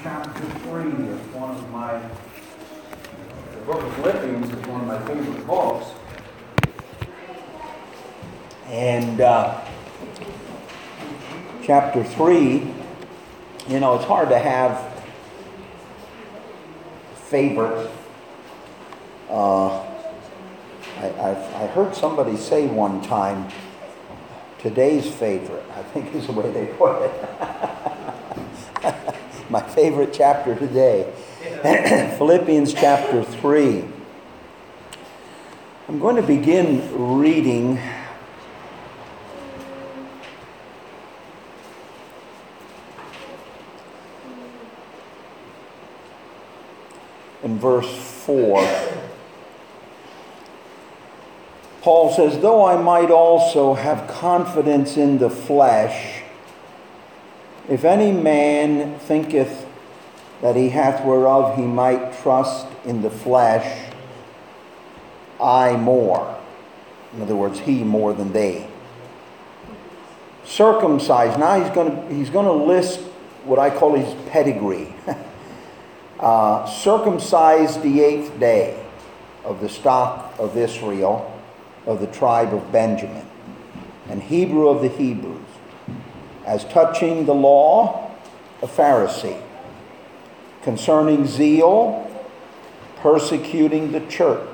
chapter 3 is one of my, the book of Philippians is one of my favorite books. And chapter 3, it's hard to have favorites. I heard somebody say one time, today's favorite, I think is the way they put it. My favorite chapter today, Philippians chapter 3. I'm going to begin reading in verse 4. Paul says, though I might also have confidence in the flesh, if any man thinketh that he hath whereof he might trust in the flesh, I more. In other words, he more than they. Circumcised. Now he's going to list what I call his pedigree. Circumcised the 8th day of the stock of Israel, of the tribe of Benjamin, and Hebrew of the Hebrews, as touching the law, a Pharisee, concerning zeal, persecuting the church,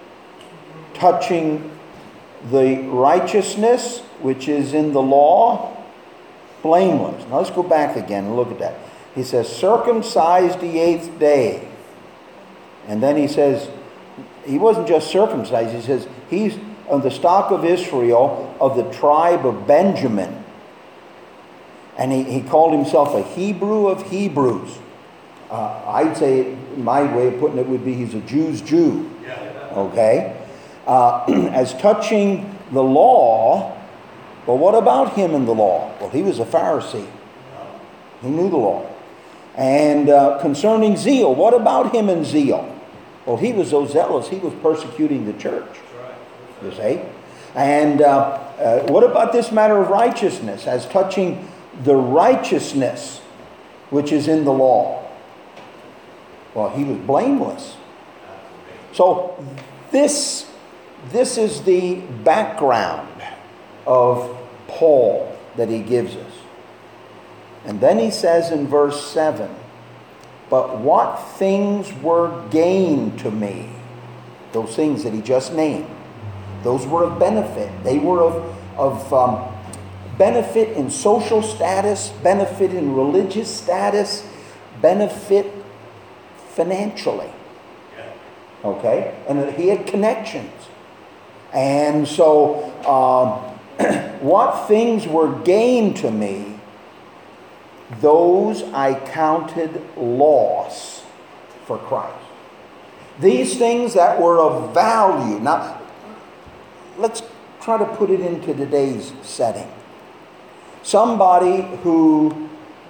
touching the righteousness which is in the law, blameless. Now let's go back again and look at that. He says, circumcised the 8th day. And then he says, he wasn't just circumcised, he says, he's of the stock of Israel, of the tribe of Benjamin. And he called himself a Hebrew of Hebrews. I'd say, my way of putting it would be he's a Jew's Jew. Okay? As touching the law, well, what about him in the law? Well, he was a Pharisee. He knew the law. And concerning zeal, what about him in zeal? Well, he was so zealous, he was persecuting the church. You see? And what about this matter of righteousness, as touching the righteousness which is in the law? Well, he was blameless. So this is the background of Paul that he gives us. And then he says in verse 7, but what things were gain to me? Those things that he just named. Those were of benefit. They were of benefit in social status, benefit in religious status, benefit financially. Okay? And he had connections. And so, what things were gain to me, those I counted loss for Christ. These things that were of value. Now, let's try to put it into today's setting. Somebody who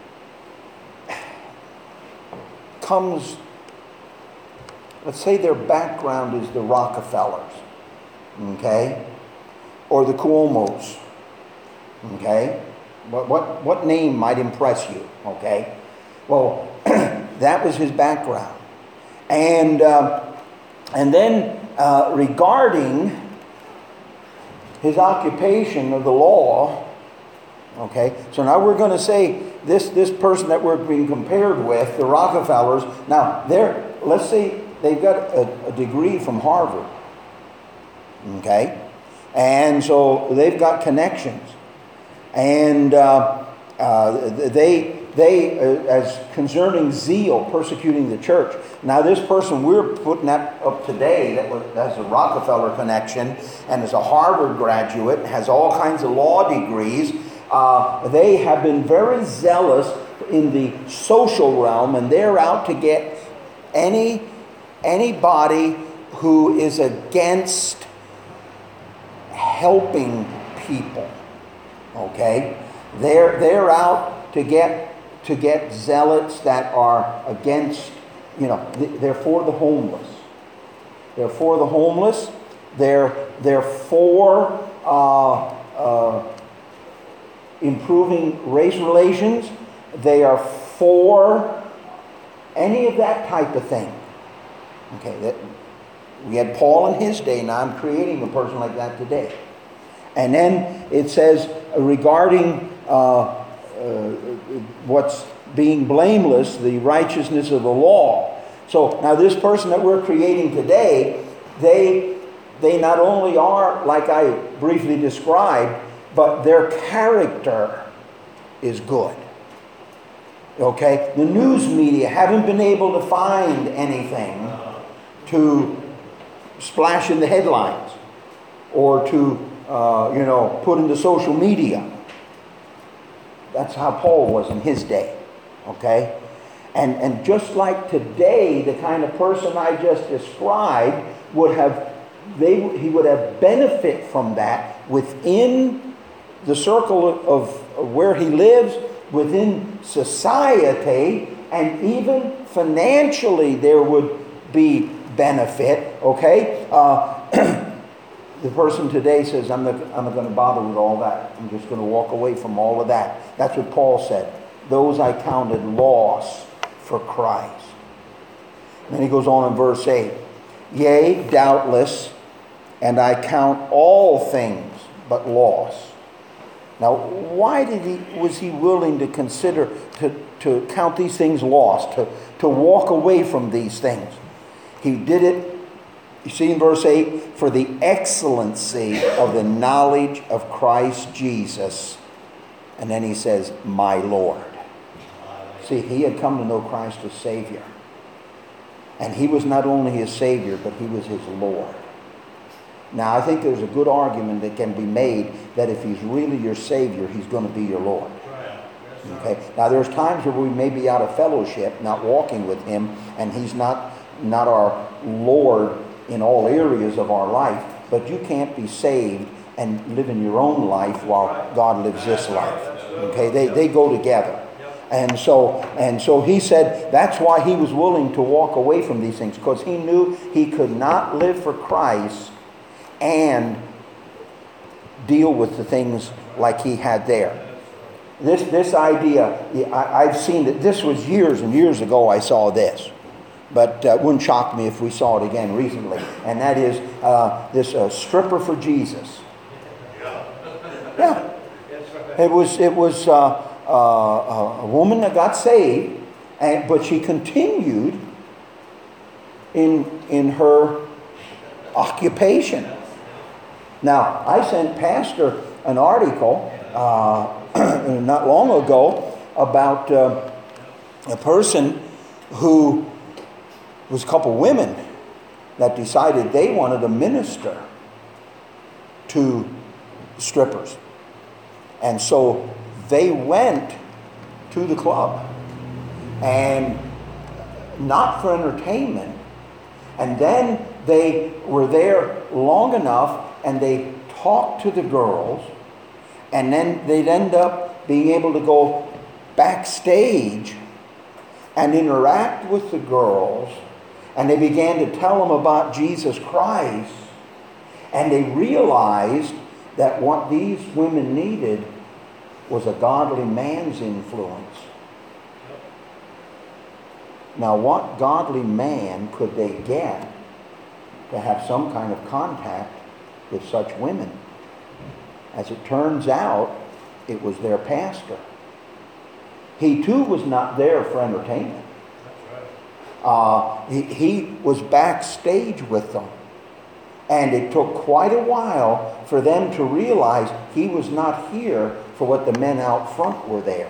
comes, let's say their background is the Rockefellers, okay? Or the Cuomos, okay? What name might impress you, okay? Well, that was his background. And then regarding his occupation of the law, okay, so now we're going to say this person that we're being compared with, the Rockefellers, now let's say they've got a degree from Harvard, okay, and so they've got connections, and they as concerning zeal, persecuting the church. Now this person we're putting that up today that has a Rockefeller connection and is a Harvard graduate, has all kinds of law degrees. They have been very zealous in the social realm, and they're out to get anybody who is against helping people. Okay? They're out to get zealots that are against, they're for the homeless. They're for the homeless. They're for improving race relations. They are for any of that type of thing. Okay, we had Paul in his day, now I'm creating a person like that today. And then it says regarding what's being blameless, the righteousness of the law. So now this person that we're creating today, they not only are, like I briefly described, but their character is good. Okay? The news media haven't been able to find anything to splash in the headlines or to, put into social media. That's how Paul was in his day. Okay? And just like today, the kind of person I just described he would have benefit from that within the circle of where he lives, within society, and even financially there would be benefit. Okay? The person today says, I'm not going to bother with all that. I'm just going to walk away from all of that. That's what Paul said. Those I counted loss for Christ. And then he goes on in verse 8. Yea, doubtless, and I count all things but loss. Now, why was he willing to consider to count these things lost, to walk away from these things? He did it, you see in verse 8, for the excellency of the knowledge of Christ Jesus. And then he says, my Lord. See, he had come to know Christ as Savior. And he was not only his Savior, but he was his Lord. Now, I think there's a good argument that can be made that if he's really your Savior, he's going to be your Lord. Okay. Now, there's times where we may be out of fellowship, not walking with him, and he's not our Lord in all areas of our life. But you can't be saved and live in your own life while God lives this life. Okay. They go together. And so he said that's why he was willing to walk away from these things, because he knew he could not live for Christ and deal with the things like he had there. This idea, I've seen that. This was years and years ago I saw this. But it wouldn't shock me if we saw it again recently. And that is this stripper for Jesus. Yeah. It was a woman that got saved, but she continued in her occupation. Now, I sent Pastor an article not long ago about a person who was a couple women that decided they wanted to minister to strippers. And so they went to the club, and not for entertainment. And then they were there long enough, and they talked to the girls, and then they'd end up being able to go backstage and interact with the girls, and they began to tell them about Jesus Christ, and they realized that what these women needed was a godly man's influence. Now, what godly man could they get to have some kind of contact with such women? As it turns out, it was their pastor. He too was not there for entertainment. He was backstage with them. And it took quite a while for them to realize he was not here for what the men out front were there.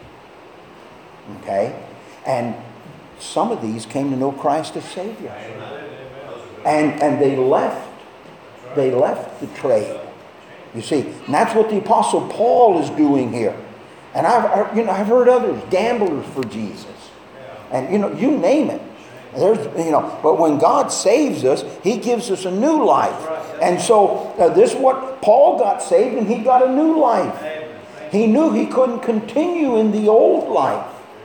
Okay? And some of these came to know Christ as Savior. And they left. They left the trade. You see, and that's what the Apostle Paul is doing here. And I've heard others, gamblers for Jesus. And you name it. But when God saves us, He gives us a new life. And so this is what Paul got saved, and he got a new life. He knew he couldn't continue in the old life.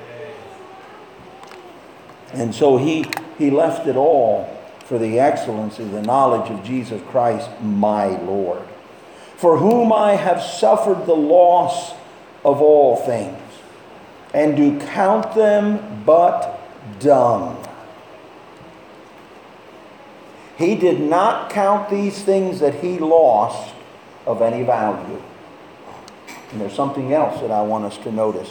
And so he left it all for the excellency, the knowledge of Jesus Christ, my Lord, for whom I have suffered the loss of all things, and do count them but dung. He did not count these things that he lost of any value. And there's something else that I want us to notice.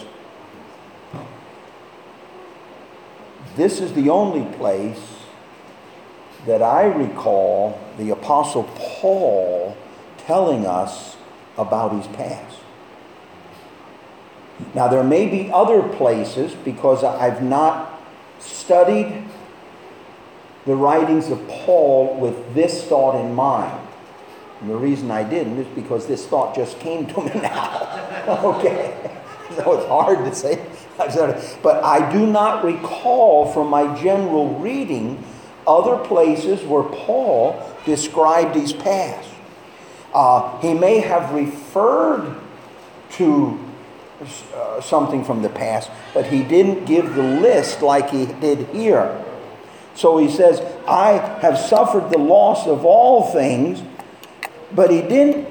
This is the only place that I recall the Apostle Paul telling us about his past. Now, there may be other places, because I've not studied the writings of Paul with this thought in mind. And the reason I didn't is because this thought just came to me now. Okay. So it's hard to say. But I do not recall from my general reading other places where Paul described his past. He may have referred to something from the past, but he didn't give the list like he did here. So he says, I have suffered the loss of all things, but he didn't,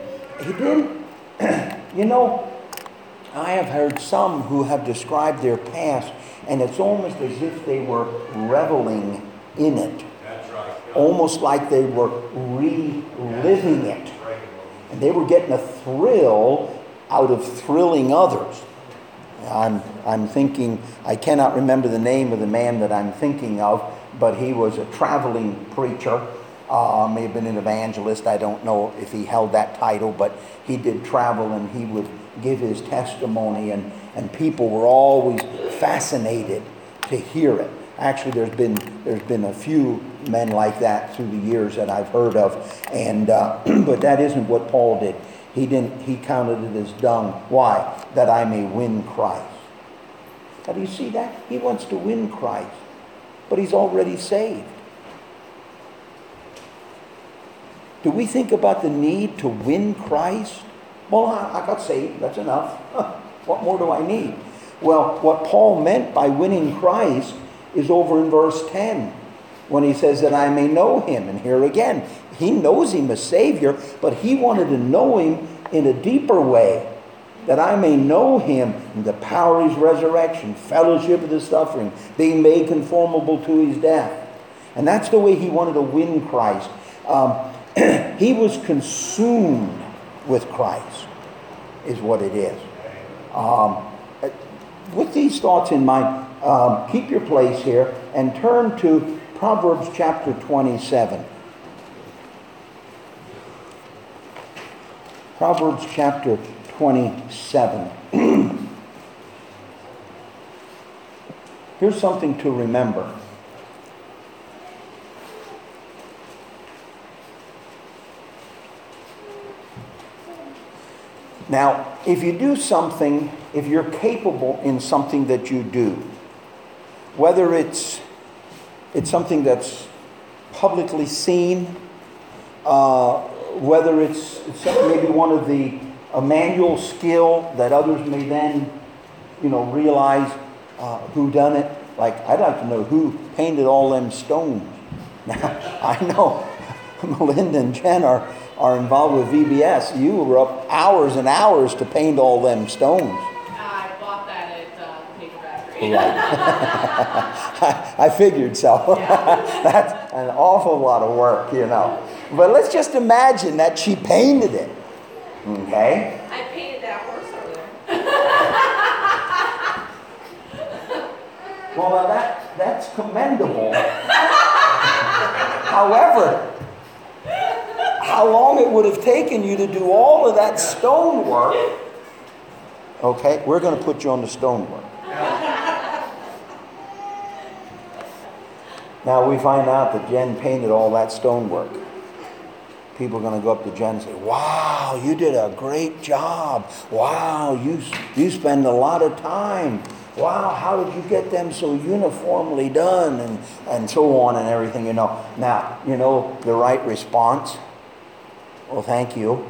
you know, I have heard some who have described their past, and it's almost as if they were reveling in it. That's right. Almost like they were reliving it. And they were getting a thrill out of thrilling others. I'm thinking, I cannot remember the name of the man that I'm thinking of, but he was a traveling preacher. May have been an evangelist. I don't know if he held that title, but he did travel and he would give his testimony, and people were always fascinated to hear it. Actually, there's been a few men like that through the years that I've heard of, and but that isn't what Paul did. He counted it as dung. Why? That I may win Christ. Now, do you see that? He wants to win Christ, but he's already saved. Do we think about the need to win Christ? Well, I got saved. That's enough. What more do I need? Well, what Paul meant by winning Christ is over in verse 10, when he says that I may know him. And here again, he knows him as Savior, but he wanted to know him in a deeper way, that I may know him in the power of his resurrection, fellowship of his suffering, being made conformable to his death. And that's the way he wanted to win Christ. He was consumed with Christ, is what it is. With these thoughts in mind, keep your place here and turn to Proverbs chapter 27. Proverbs chapter 27. Here's something to remember. Now, if you do something, if you're capable in something that you do, whether it's something that's publicly seen, whether it's maybe one of the a manual skill that others may then, realize who done it. Like, I'd like to know who painted all them stones. Now, I know Melinda and Jen are involved with VBS. You were up hours and hours to paint all them stones. I bought that at Paper Factory. Right. I figured so. Yeah. That's an awful lot of work, But let's just imagine that she painted it. Okay? I painted that horse over there. Well, now that's commendable. However, how long it would have taken you to do all of that stonework. Okay, we're going to put you on the stonework. Now we find out that Jen painted all that stonework. People are going to go up to Jen and say, wow, you did a great job. Wow, you spend a lot of time. Wow, how did you get them so uniformly done? And so on and everything, Now, the right response. Well, thank you.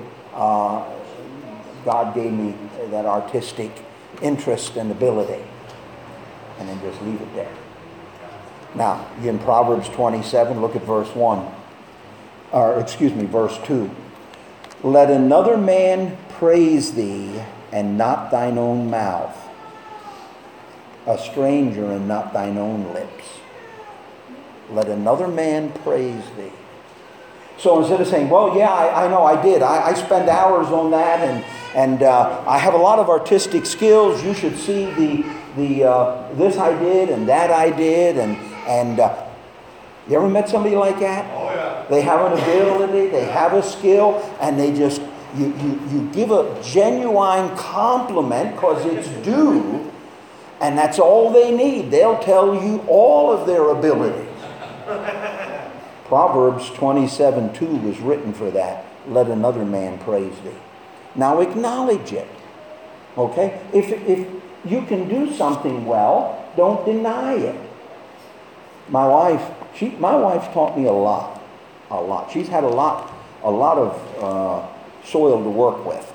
God gave me that artistic interest and ability. And then just leave it there. Now, in Proverbs 27, look at verse 1. Verse 2. Let another man praise thee, and not thine own mouth. a stranger and not thine own lips. Let another man praise thee. So instead of saying, well, yeah, I know I did. I spend hours on that, and I have a lot of artistic skills. You should see the this I did and that I did. And you ever met somebody like that? Oh, yeah. They have an ability, they have a skill, and they just, you give a genuine compliment because it's due, and that's all they need. They'll tell you all of their abilities. Proverbs 27:2 was written for that. Let another man praise thee. Now acknowledge it. Okay? If you can do something well, don't deny it. My wife taught me a lot. She's had a lot of soil to work with.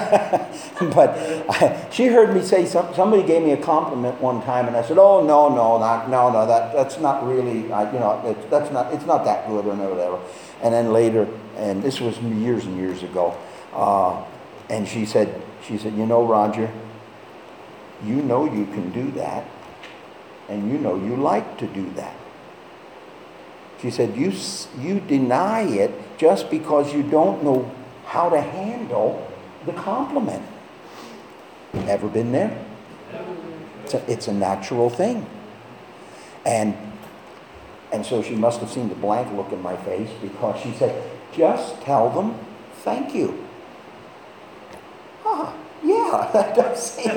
But she heard me say, somebody gave me a compliment one time, and I said, oh, no, that's not really, it's not that good or whatever. And then later, and this was years and years ago, and she said, you know, Roger, you know you can do that, and you know you like to do that. She said, you deny it just because you don't know how to handle the compliment. Ever been there? It's a natural thing. And so she must have seen the blank look in my face, because she said, just tell them thank you. Yeah, that does seem,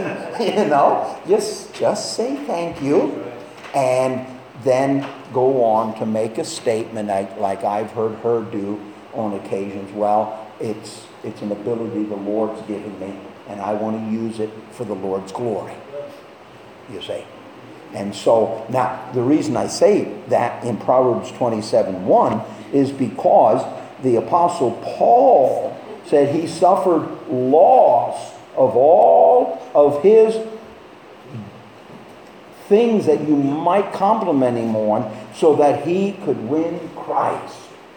just say thank you, and then go on to make a statement like I've heard her do on occasions. Well, it's an ability the Lord's given me, and I want to use it for the Lord's glory, you see. And so, now, the reason I say that in Proverbs 27:1 is because the Apostle Paul said he suffered loss of all of his things that you might compliment him on, so that he could win Christ.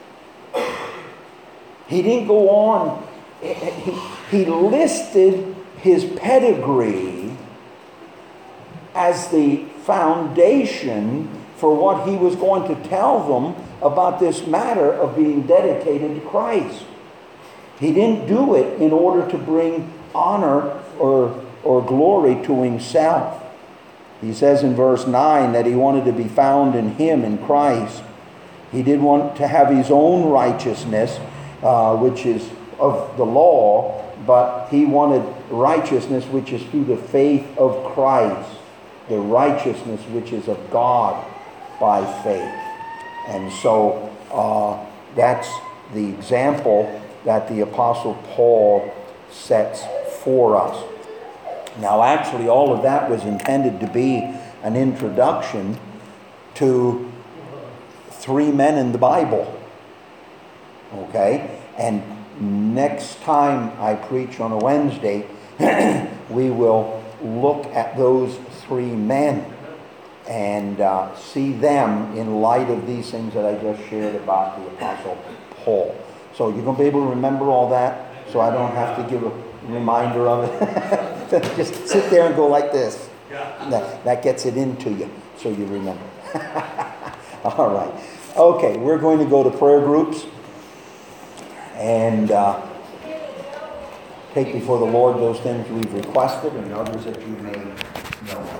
He didn't go on. He listed his pedigree as the foundation for what he was going to tell them about this matter of being dedicated to Christ. He didn't do it in order to bring honor or glory to himself. He says in verse 9 that he wanted to be found in him, in Christ. He didn't want to have his own righteousness, which is of the law, but he wanted righteousness which is through the faith of Christ, the righteousness which is of God by faith. And so that's the example that the Apostle Paul sets for us. Now, actually, all of that was intended to be an introduction to three men in the Bible. Okay? And next time I preach on a Wednesday, we will look at those three men and see them in light of these things that I just shared about the Apostle Paul. So you're going to be able to remember all that, so I don't have to give a reminder of it. Just sit there and go like this. That gets it into you, so you remember. All right. Okay, we're going to go to prayer groups and take before the Lord those things we've requested and others that you may know.